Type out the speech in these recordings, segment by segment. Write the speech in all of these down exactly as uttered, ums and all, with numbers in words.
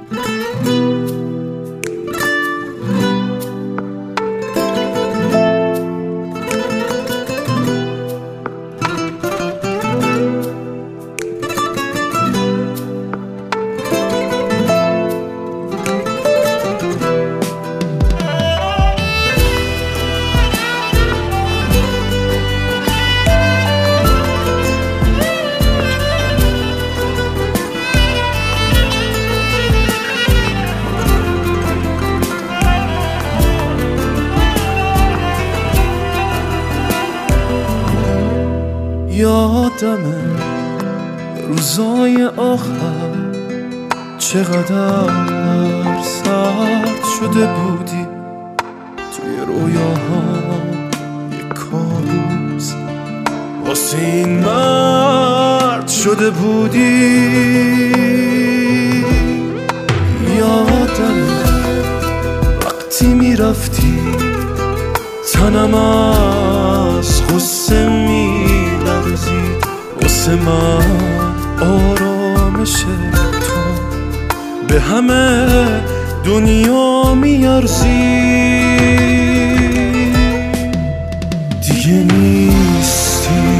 یادمه روزای آخر چقدر سرد شده بودی توی رویاها، یک کابوس واسه این مرد شده بودی. یادمه وقتی میرفتی تنم از غصه میلرزید، واسه من آرامش تو به همه دنیا میارزی. دیگه نیستی،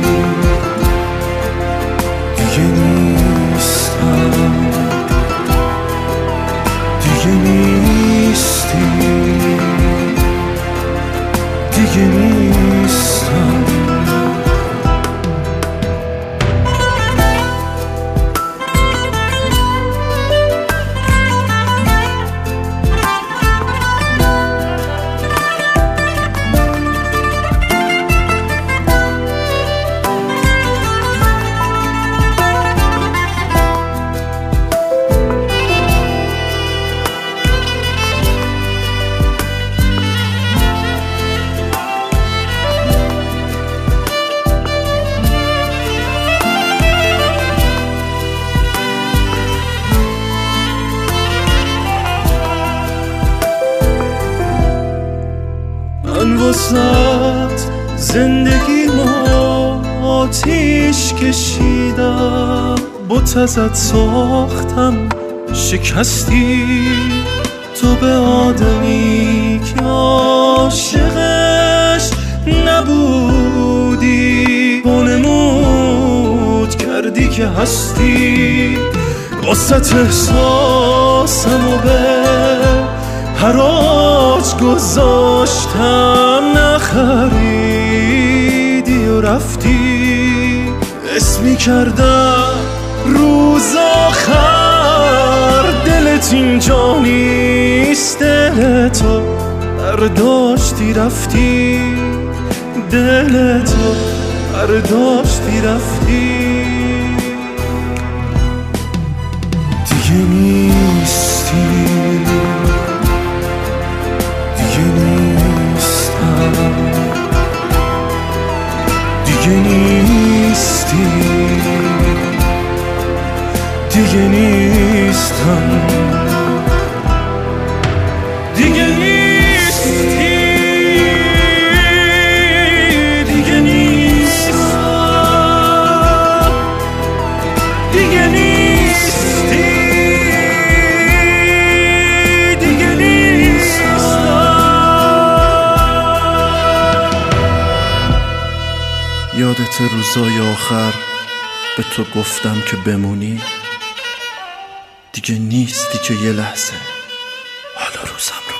دیگه نیستم، دیگه نیستی، دیگه نیستم. من واسط زندگی ما آتیش کشیدم، بت ازت ساختم شکستی. تو به آدمی که عاشقش نبودی وانمود کردی که هستی. واسط احساسمو به حراج گذاشتم، نخریدی و رفتی. اسمی کردم روز آخر دلت اینجا نیست، دلتو برداشتی رفتی، دلتو برداشتی رفتی. دیگه نیستی، دیگه نیستم، دیگه نیستی، دیگه نیستم، دیگه نیستی، دیگه نیستم، دیگه نیستی، دیگه نیستم. یادت روزای آخر به تو گفتم که بمونی؟ دیگه نیستی که یه لحظه حالا روزم رو